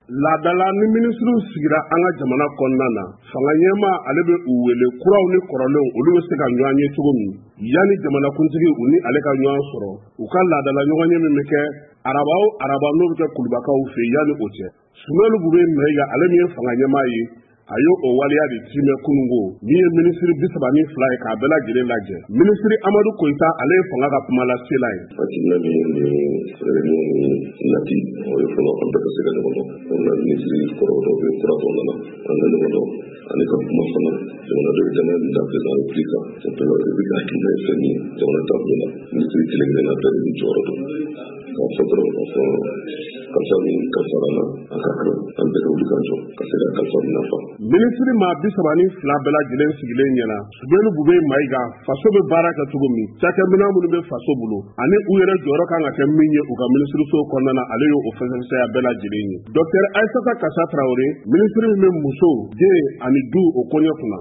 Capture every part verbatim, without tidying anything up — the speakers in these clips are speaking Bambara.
laadala ni minisiriw sigira an ka jamana kɔnɔna na fanga ɲɛma ale bɛ u wele kuraw ni kɔrɔlenw olu bɛ se ka ɲɔgɔn ye cogo min yanni jamanakuntigi u ni ale ka ɲɔgɔn sɔrɔ u ka laadala ɲɔgɔn ye min bɛ kɛ araba o araba n'o bɛ kɛ kulubakaw fɛ yanni o cɛ Sumaworo Bube Mayiga ale min ye fanga ɲɛma ye a y'o o waleya de timɛ kunungo min ye minisiri bi saba ni fila ye k'a bɛɛ lajɛlen lajɛ minisiri Amadu Koyita ale ye fanga ka kuma lasela ye hakilina min ni nati o ye fɔlɔ an bɛɛ ka se ka ɲɔgɔn dɔn o na minisiri kɔrɔ dɔw bɛ kura dɔw nana an ka ɲɔgɔn dɔn ani ka kuma fana jamanadenw dɛmɛ da président république président république hakilina ye fɛn min ye jamana taabolo la minisiri kelen kelen na bɛɛ de bɛ jɔyɔrɔ dɔn k'a fɔ dɔrɔn k'a fɔ kalifa min kalifara na a ka kan an bɛɛ ka wuli k'an jɔ ka se ka kalifa min nafa minisiri maa bi saba ni fila bɛɛ lajɛlen sigilen ɲɛna Sumaworo Bube Mayiga faso bɛ baara kɛ cogo min cakɛminɛn minnu bɛ faso bolo ani u yɛrɛ jɔyɔrɔ kan ka kɛ min ye u ka minisiriso kɔnɔna na ale y'o fɛsɛfɛsɛya bɛɛ lajɛlen ye Docteur Aissata Kassa Traoré minisiri min bɛ muso den ani du o koɲɛ kunna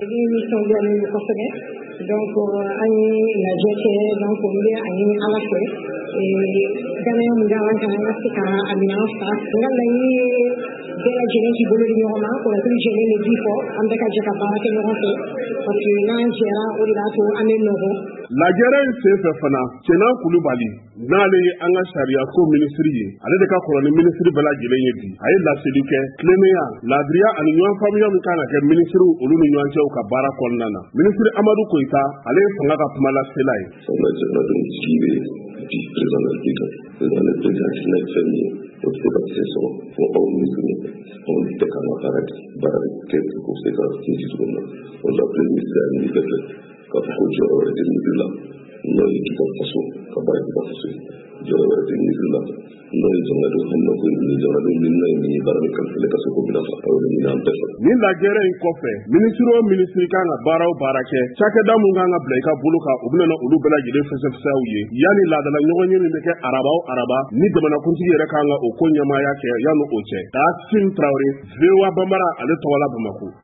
donc an ye lajɛ kɛ donc olu bɛ a ɲini Ala fɛ danaya min bɛ an kan an ka se ka a minɛn fa n ka laɲini ye bɛɛ lajɛlen k'i bolo di ɲɔgɔn ma kunnafoni jɛlen de di fɔ an bɛɛ ka jɛ ka baara kɛ ɲɔgɔn fɛ parce que n'an jɛra o de b'a to an bɛ nɔbɔ lajɛrɛ in senfɛ fana Cɛna Kulubali n'ale ye an ka sariya ko minisiri ye ale de ka kɔrɔ ni minisiri bɛɛ lajɛlen ye bi a ye laseli kɛ tilennenya laadiriya ani ɲɔgɔn faamuya min kan ka kɛ minisiriw olu ni ɲɔgɔn cɛw ka baara kɔnɔna na minisiri Amadu Koyita ale ye fanga ka kuma lasela ye fanga jamanadenw sigi bɛ di président de la république président de la république hakilina ye fɛn min ye o tɛ se ka se sɔrɔ fo aw minisiri anw bɛɛ kan ka baara baara kɛ k'o se ka sinsin cogo min na o la premier ministre y'a ɲini bɛɛ fɛ k'a fɔ ko jɔyɔrɔ wɛrɛ tɛ minisiri la n'o ye k'i ka faso ka baara k'i ka faso ye jɔyɔrɔ wɛrɛ tɛ minisiri la n'o ye jamanadenw hamina ko ye jamanadenw hamina ye min ye baara min kalifalen ka se k'o bila fa aw de ɲini an bɛɛ fɛ ni lajɛrɛ in kɔfɛ minisiri o minisiri kan ka baara o baara kɛ cakɛda mun kan ka bila i ka bolo kan u bɛna olu bɛɛ lajɛlen fɛsɛfɛsɛw ye yanni laadala ɲɔgɔn ye min bɛ kɛ araba o araba ni jamanakuntigi yɛrɛ kan ka o ko ɲɛmaaya kɛ yanni o cɛ Kassim Traoré V O A Banbara ale tɔgɔla Bamako